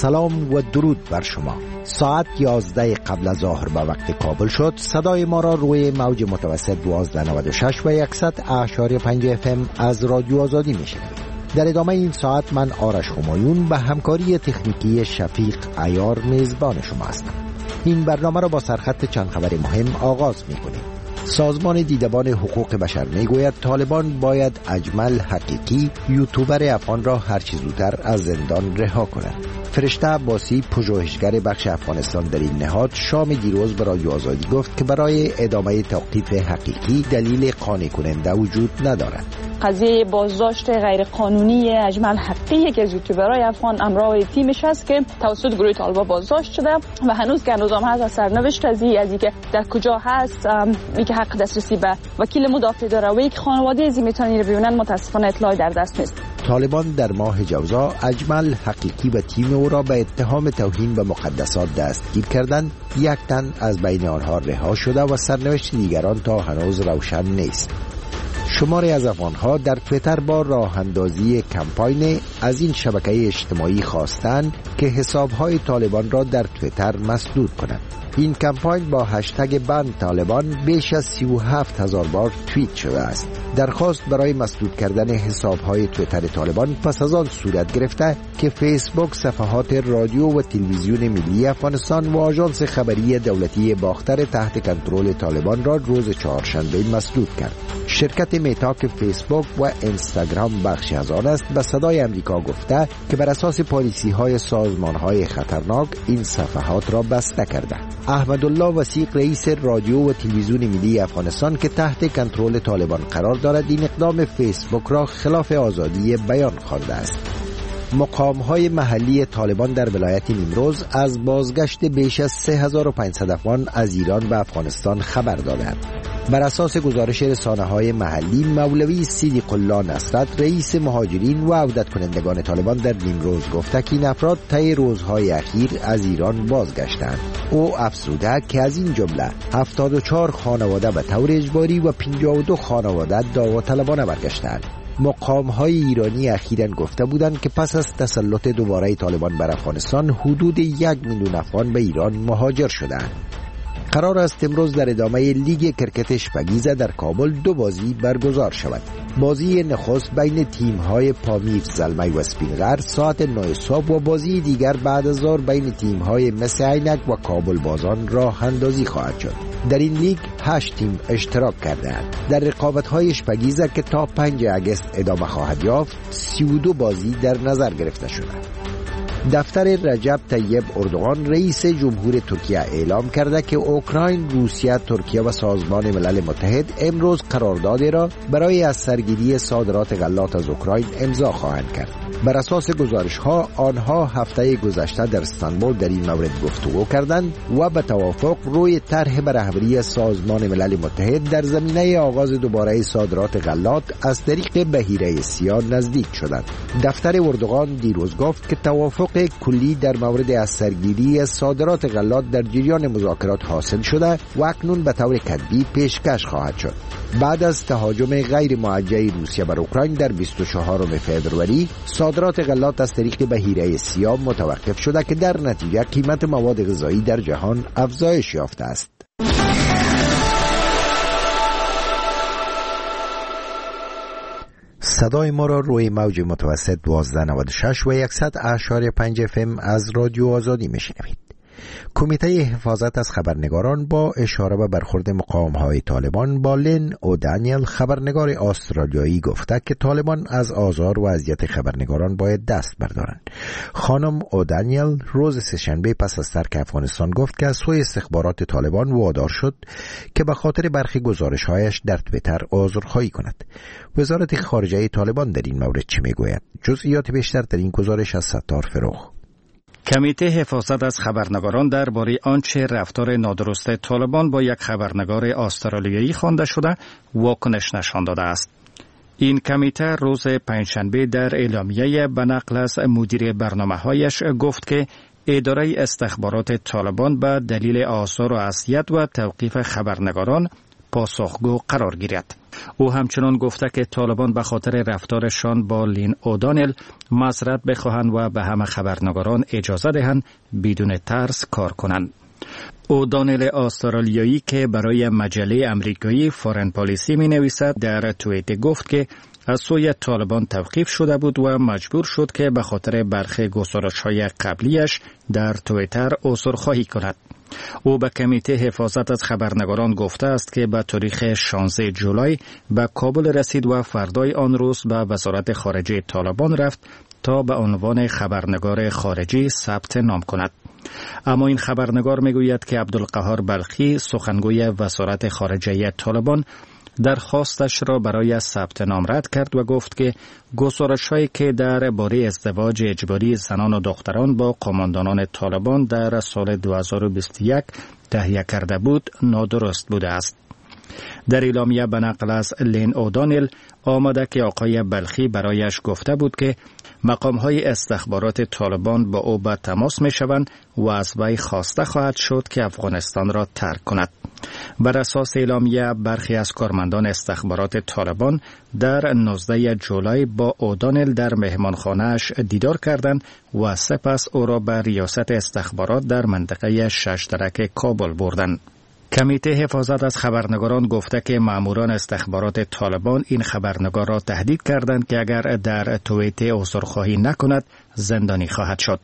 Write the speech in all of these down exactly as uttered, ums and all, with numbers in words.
سلام و درود بر شما. ساعت یازده قبل از ظهر به وقت کابل شد. صدای ما را روی موج متوسط دوازده نود و شش و صد اعشاری پنج اف ام از رادیو آزادی میشنوید. در ادامه این ساعت من آرش همایون به همکاری تکنیکی شفیق عیار میزبان شما هستم. این برنامه را با سرخط چند خبر مهم آغاز می‌کنیم. سازمان دیدبان حقوق بشر میگوید طالبان باید اجمل حقیقی یوتیوبر افغان را هر چه زودتر از زندان رها کند. فرشته عباسی پژوهشگر بخش افغانستان در این نهاد شام دیروز برای رادیو آزادی گفت که برای ادامه توقیف حقیقی دلیل قانع کننده وجود ندارد. قضیه بازداشت غیر قانونی اجمل حقی یکی از یوتیوبرهای افغان همراه تیمش است که توسط گروه طالبان بازداشت شده و هنوز که هنوز هم هست از سرنوشت از این که در کجا هست می که حق دسترسی به وکیل مدافع داره و یک خانواده ازی میتونن رو ببینن متاسفانه اطلاعی در دست نیست. طالبان در ماه جوزا اجمل حقیقی و تیم او را به اتهام توهین به مقدسات دستگیر کردند. یک تن از بین آنها رها شده و سرنوشت دیگران تا هنوز روشن نیست. شماری از افغان‌ها در توییتر با راه اندازی کمپاین از این شبکه اجتماعی خواستند که حساب‌های طالبان را در توییتر مسدود کنند. این کمپاین با هشتگ بند طالبان بیش از سی و هفت هزار بار توییت شده است. درخواست برای مسدود کردن حساب‌های توییتر طالبان پس از آن صورت گرفته که فیسبوک صفحات رادیو و تلویزیون ملی افغانستان و آژانس خبری دولتی باختر تحت کنترل طالبان را روز چهارشنبه مسدود کرد. شرکت میتا که فیسبوک و اینستاگرام بخشی از آن است به صدای امریکا گفته که بر اساس پالیسی‌های سازمان‌های خطرناک این صفحات را بسته کرده. احمدالله وثیق رئیس رادیو و تلویزیون ملی افغانستان که تحت کنترل طالبان قرار دارد این اقدام فیسبوک را خلاف آزادی بیان خوانده است. مقام‌های محلی طالبان در ولایت نیمروز از بازگشت بیش از سه هزار و پانصد افغان از ایران به افغانستان خبر دادند. بر اساس گزارش رسانه‌های محلی، مولوی صدیق الله نصرت رئیس مهاجرین و عودت کنندگان طالبان در نیمروز گفته که این افراد طی روزهای اخیر از ایران بازگشتند. او افزوده که از این جمله هفتاد و چهار خانواده به طور اجباری و پنجاه و دو خانواده داوطلبانه برگشتند. مقام‌های ایرانی اخیراً گفته بودند که پس از تسلط دوباره طالبان بر افغانستان حدود یک میلیون افغان به ایران مهاجر شدند. قرار است امروز در ادامه لیگ کرکت شپگیزه در کابل دو بازی برگزار شود. بازی نخست بین تیم‌های پامیر زلمی و اسپینغر ساعت نه صبح و بازی دیگر بعد از ظهر بین تیم‌های مس عینک و کابل بازان راه اندازی خواهد شد. در این لیگ هشت تیم اشتراک کرده‌اند. در رقابت‌های شپگیزه که تا پنجم آگوست ادامه خواهد یافت، سی و دو بازی در نظر گرفته شده. دفتر رجب طیب اردوغان رئیس جمهور ترکیه اعلام کرده که اوکراین، روسیه، ترکیه و سازمان ملل متحد امروز قراردادی را برای از سرگیری صادرات غلات از اوکراین امضا خواهند کرد. بر اساس گزارش‌ها آنها هفته گذشته در استانبول در این مورد گفتگو کردند و به توافق روی طرح به رهبری سازمان ملل متحد در زمینه آغاز دوباره صادرات غلات از طریق بحیره سیاه نزدیک شدند. دفتر اردوغان دیروز گفت که توافق کلی در مورد از سرگیری صادرات غلات در جریان مذاکرات حاصل شده و اکنون به طور کتبی پیشکش خواهد شد. بعد از تهاجم غیر موجه روسیه بر اوکراین در بیست و چهارم فوریه صادرات غلات از طریق بحیره سیاه متوقف شده که در نتیجه قیمت مواد غذایی در جهان افزایش یافته است. صدای ما را روی موج متوسط دوازده نود و شش و صد اعشاری پنج اف ام از رادیو آزادی میشنوید. کمیته حفاظت از خبرنگاران با اشاره به برخورد مقام‌های طالبان با لن اودانیل خبرنگار استرالیایی گفته که طالبان از آزار و اذیت خبرنگاران باید دست بردارند. خانم اودانیل روز سه‌شنبه پس از ترک افغانستان گفت که از سوی استخبارات طالبان وادار شد که به خاطر برخی گزارش‌هایش در توییتر عذرخواهی کند. وزارت خارجه طالبان در این مورد چه میگوید؟ جزئیات بیشتر در این گزارش از ستار فروغ. کمیته حفاظت از خبرنگاران درباره آنچه رفتار نادرست طالبان با یک خبرنگار استرالیایی خوانده شده واکنش نشان داده است. این کمیته روز پنجشنبه در اعلامیه به نقل از مدیر برنامه‌هایش گفت که اداره استخبارات طالبان به دلیل آزار و اذیت و توقیف خبرنگاران پاسخگو قرار گیرد. او همچنان گفته که طالبان به خاطر رفتارشان با لین اودانل معذرت بخواهند و به همه خبرنگاران اجازه دهند بدون ترس کار کنند. اودانل استرالیایی که برای مجله امریکایی فارن پالیسی می نویسد در توییت گفت که از سوی طالبان توقیف شده بود و مجبور شد که به خاطر برخی گزارش‌های قبلیش در توییتر عذرخواهی کند. او به کمیته حفاظت از خبرنگاران گفته است که به تاریخ شانزده جولای به کابل رسید و فردای آن روز به وزارت خارجه طالبان رفت تا به عنوان خبرنگار خارجی ثبت نام کند. اما این خبرنگار میگوید که عبدالقهار بلخی سخنگوی وزارت خارجه طالبان درخواستش را برای ثبت نام رد کرد و گفت که گزارش‌هایی که در باره ازدواج اجباری زنان و دختران با قماندانان طالبان در سال دو هزار و بیست و یک تهیه کرده بود نادرست بوده است. در اعلامیه به نقل از لین اودانل آمده که آقای بلخی برایش گفته بود که مقام‌های استخبارات طالبان با او به تماس می‌شوند و از وی خواسته خواهد شد که افغانستان را ترک کند. بر اساس اعلامیه برخی از کارمندان استخبارات طالبان در نوزده جولای با اودانل در مهمانخانه‌اش دیدار کردند و سپس او را به ریاست استخبارات در منطقه ششترک کابل بردند. کمیته حفاظت از خبرنگاران گفته که ماموران استخبارات طالبان این خبرنگار را تهدید کردند که اگر در توییت عذرخواهی نکند زندانی خواهد شد.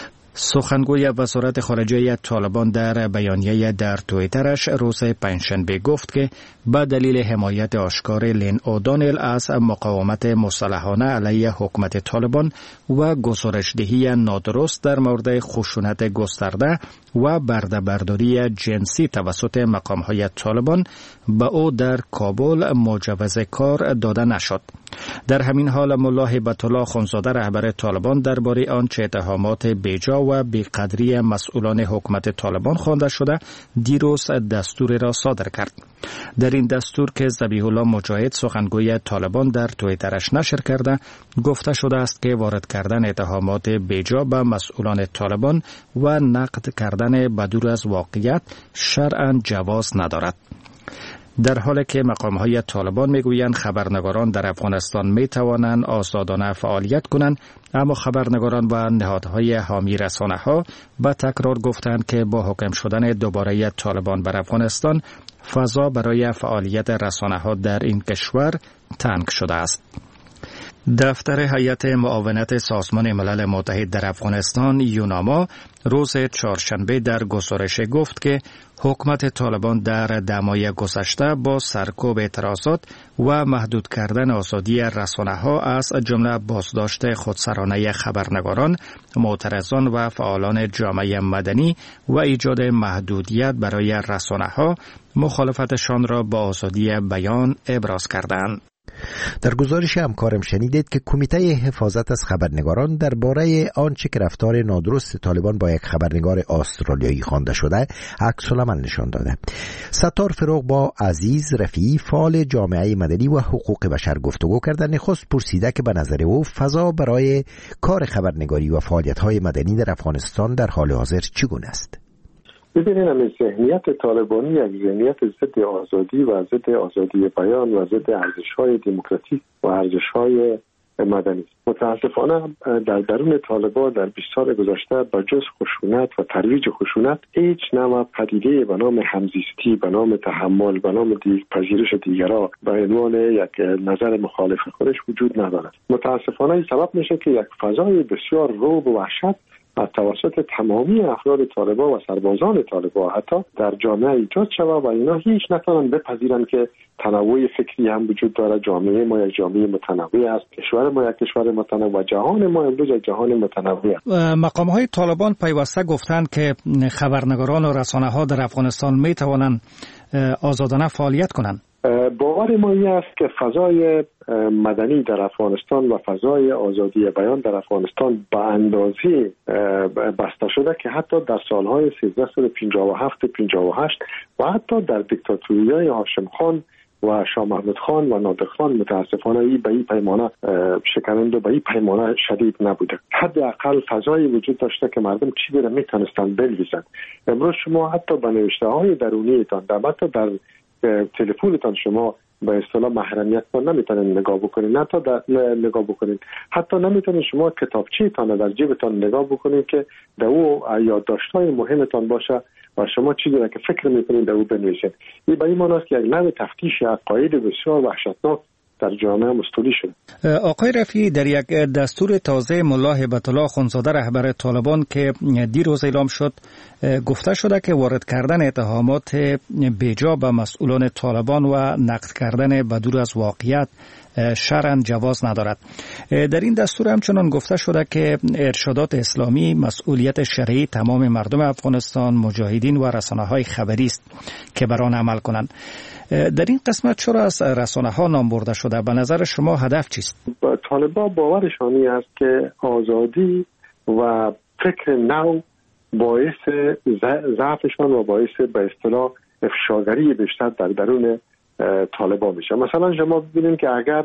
سخنگوی وزارت خارجه طالبان در بیانیه در توییترش روز پنجشنبه گفت که به دلیل حمایت آشکار لین اودانل از مقاومت مسلحانه علیه حکومت طالبان و گزارش‌دهی نادرست در مورد خشونت گسترده و برده‌برداری جنسی توسط مقام‌های طالبان به او در کابل مجوز کار داده نشد. در همین حال ملا هیبت الله خونزاده رهبر طالبان درباره آنچه اتهامات بیجا و بیقدری مسئولان حکومت طالبان خوانده شده دیروز دستوری را صادر کرد. در این دستور که ذبیح الله مجاهد سخنگوی طالبان در توییترش نشر کرده گفته شده است که وارد کردن اتهامات بیجا به مسئولان طالبان و نقد کردن بدور از واقعیت شرعاً جواز ندارد. در حالی که مقام‌های طالبان میگویند خبرنگاران در افغانستان میتوانند آزادانه فعالیت کنند، اما خبرنگاران و نهادهای حامی رسانه‌ها به تکرار گفتند که با حاکم شدن دوباره طالبان بر افغانستان فضا برای فعالیت رسانه‌ها در این کشور تنگ شده است. دفتر هیئت معاونت سازمان ملل متحد در افغانستان یوناما روز چهارشنبه در گزارش گفت که حکومت طالبان در دمای گذشته با سرکوب اعتراضات و محدود کردن آزادی رسانه‌ها از جمله بازداشت خودسرانه خبرنگاران، معترضان و فعالان جامعه مدنی و ایجاد محدودیت برای رسانه‌ها مخالفتشان را با آزادی بیان ابراز کردند. در گزارش همکارم شنیدید که کمیته حفاظت از خبرنگاران درباره آنچه که رفتار نادرست طالبان با یک خبرنگار استرالیایی خوانده شده عکس العمل نشان داده. ستار فروغ با عزیز رفیعی فعال جامعه مدنی و حقوق بشر گفتگو کرده. نخست پرسیده که به نظر او فضا برای کار خبرنگاری و فعالیت‌های مدنی در افغانستان در حال حاضر چگونه است؟ ببینید همین ذهنیت طالبانی یک ذهنیت ضد آزادی و ضد آزادی بیان و ضد ارزش‌های دموکراتیک و ارزش‌های مدنی. متاسفانه در درون طالبان در بیست سال گذشته با جز خشونت و ترویج خشونت هیچ نوع پدیده به نام همزیستی، به نام تحمل، به نام دی پذیرش دیگران به عنوان یک نظر مخالف خودش وجود ندارد. متاسفانه این سبب میشه که یک فضای بسیار رعب و وحشت از توسط تمامی افراد طالبان و سربازان طالبان حتی در جامعه ایجاد شود و اینا هیچ نتوانند بپذیرند که تنوع فکری هم وجود دارد. جامعه ما یک جامعه متنوع است، کشور ما یک کشور متنوع، جهان ما امروز یک جهان متنوع است. مقام‌های طالبان پیوسته گفتند که خبرنگاران و رسانه‌ها در افغانستان می توانند آزادانه فعالیت کنند. باور ما این است که فضای مدنی در افغانستان و فضای آزادی بیان در افغانستان به اندازه بسته شده که حتی در سالهای سیزده سال پنجاه و هفت پنجاه و هشت و حتی در دیکتاتوری‌های هاشم خان و شاه محمود خان و نادر خان متاسفانه این به این پیمانه شکنند و به این پیمانه شدید نبوده. حداقل فضایی وجود داشته که مردم چی دیره میتونستند بنویسند. امروز شما حتی به نوشته های درونیتان در حتی در تلفنتان شما به اصطلاح محرمیتتان نمیتونین نگاه بکنین، نه تا نگاه بکنین، حتی نمیتونین شما کتابچه‌تان در جیبتان نگاه بکنین که در او یادداشت‌های مهمتان باشه و شما چیزی را که فکر میکنین در او بنویسین. این به این معنی است که یک نوع تفتیش عقاید بسیار وحشتناک در جامعه مستولی شده. آقای رفیعی، در یک دستور تازه ملا هیبت الله اخوندزاده رهبر طالبان که دیروز اعلام شد گفته شده که وارد کردن اتهامات بیجا به مسئولان طالبان و نقد کردن بدور از واقعیت شرعاً جواز ندارد. در این دستور همچنان گفته شده که ارشادات اسلامی مسئولیت شرعی تمام مردم افغانستان، مجاهدین و رسانه‌های خبری است که بر آن عمل کنند. در این قسمت چرا از رسانه‌ها نام برده شده؟ به نظر شما هدف چیست؟ طالبان باورشانی است که آزادی و فکر نو باعث ضعفشان و باعث به اصطلاح افشاگری بیشتر در درون طالبان میشه. مثلا شما ببینید که اگر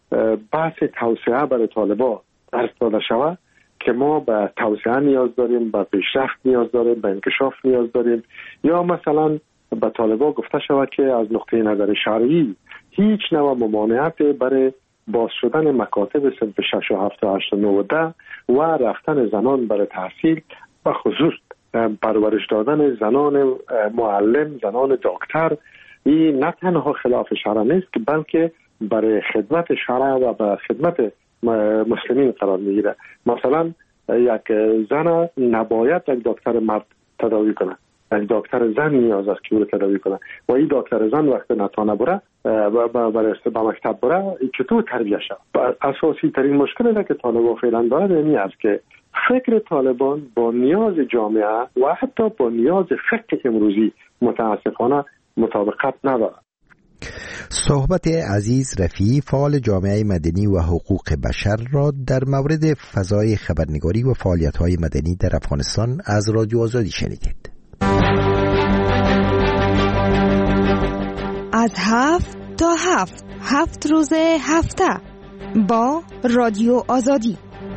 بحث توسعه برای طالبان درس داده شود که ما به توسعه نیاز داریم، به پیشرفت نیاز داریم، به انکشاف نیاز داریم، یا مثلا به طالبان گفته شود که از نقطه نظر شرعی هیچ نوع ممانعت برای باز شدن مکاتب صنف شش و هفت و هشت و نه و ده و رفتن زنان برای تحصیل و خصوص پرورش دادن زنان معلم، زنان دکتر، این نه تنها خلاف شرع نیست بلکه برای خدمت شرع و به خدمت مسلمین قرار میگیره. مثلا یک زن نباید یک دکتر مرد تداوی کنه، یک دکتر زن نیاز است که او تداوی کنه و این دکتر زن وقت نتانه بره برای به مکتب بره چطور تربیه شد. اساسی ترین مشکلی که طالبان فعلا دارد این است که فکر طالبان با نیاز جامعه و حتی با نیاز فقه امروزی متاسفانه مطابقت ندارد. صحبت عزیز رفیعی فعال جامعه مدنی و حقوق بشر را در مورد فضای خبرنگاری و فعالیت‌های مدنی در افغانستان از رادیو آزادی شنیدید. از هفت تا هفت هفت روز هفته با رادیو آزادی.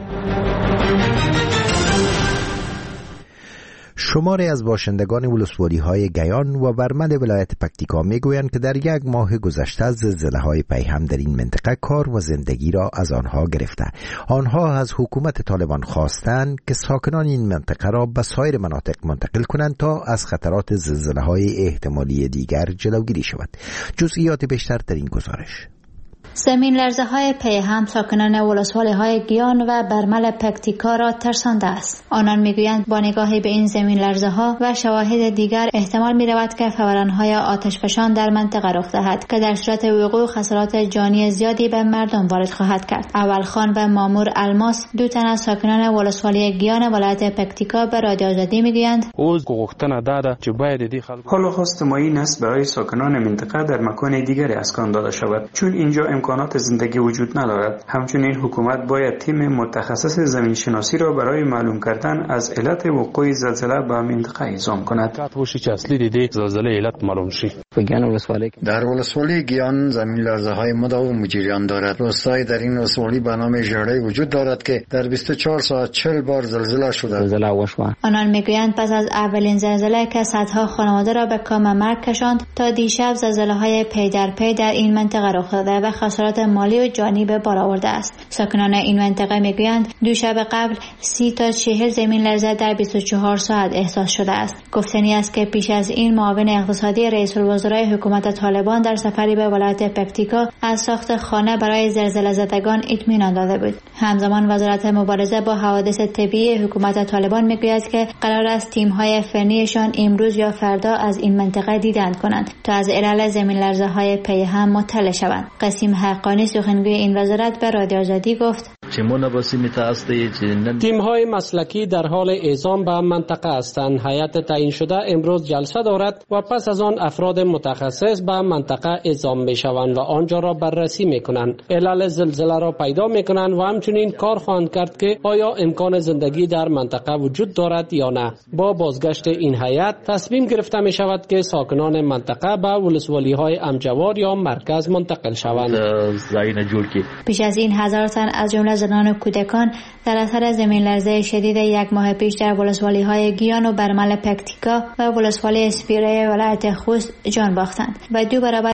شماری از باشندگان ولسوالی‌های گیان و ورمل ولایت پکتیکا میگویند که در یک ماه گذشته زلزله‌های پیهم در این منطقه کار و زندگی را از آنها گرفته. آنها از حکومت طالبان خواستند که ساکنان این منطقه را به سایر مناطق منتقل کنند تا از خطرات زلزله‌های احتمالی دیگر جلوگیری شود. جزئیات بیشتر در این گزارش. زمین لرزه های پیهم ساکنان ولسوالی های گیان و برمل پکتیکا را ترسانده است. آنان میگویند با نگاهی به این زمین لرزه ها و شواهد دیگر احتمال می رود که فوران های آتشفشان در منطقه رخ دهد که در صورت وقوع خسارات جانی زیادی به مردم وارد خواهد کرد. اول خان و مامور الماس دو تن از ساکنان ولسوالی گیان ولایت پکتیکا به رادیو آزادی میگویند حالا خواست ما این است برای ساکنان منطقه در مکان دیگری اسکان داده شود، چون اینجا امکانات زندگی وجود ندارد. همچنین حکومت باید تیم متخصص زمین شناسی را برای معلوم کردن از علت وقوع زلزله به منطقه اعزام کند. در ولسوالی گیان زمین لرزه های مداوم جریان دارد. روستایی در این ولسوالی به نام ژرده وجود دارد که در بیست و چهار ساعت چهل بار زلزله شده. آنان میگویند پس از اولین زلزله که صدها خانواده را به کام مرگ کشاند تا دیشب زلزله های پی در پی در این منطقه رخ داده و خسارات مالی و جانی به بار آورده است. ساکنان این منطقه میگویند دو شب قبل سی تا چهل زمین لرزه در بیست و چهار ساعت احساس شده است. گفتنی است که پیش از این معاون اقتصادی رئیس الوزرای حکومت طالبان در سفری به ولایت پکتیکا از ساخت خانه برای زلزله زدگان اطمینان داده بود. همزمان وزارت مبارزه با حوادث طبیعی حکومت طالبان میگوید که قرار است تیم‌های فنیشان امروز یا فردا از این منطقه دیدن کنند تا از علل زمین لرزه های پیهم مطلع شوند. قسیم حقانی سخنگوی این وزارت به رادیو آزادی گفت تیم‌های مسلکی در حال اعزام به منطقه هستند. هیئت تعیین شده امروز جلسه دارد و پس از آن افراد متخصص به منطقه اعزام می‌شوند و آنجا را بررسی می‌کنند. علل زلزله را پیدا می‌کنند و همچنین کار خواهند کرد که آیا امکان زندگی در منطقه وجود دارد یا نه. با بازگشت این هیئت تصمیم گرفته می‌شود که ساکنان منطقه به ولسوالی‌های امجوار یا مرکز منتقل شوند. پیش از این هزار تن از جمله برابر زنان و کودکان در اثر زمین لرزه شدید یک ماه پیش در ولسوالی های گیان و برمل پکتیکا و ولسوالی اسپیره ولایت خوست جان باختند و دو برابر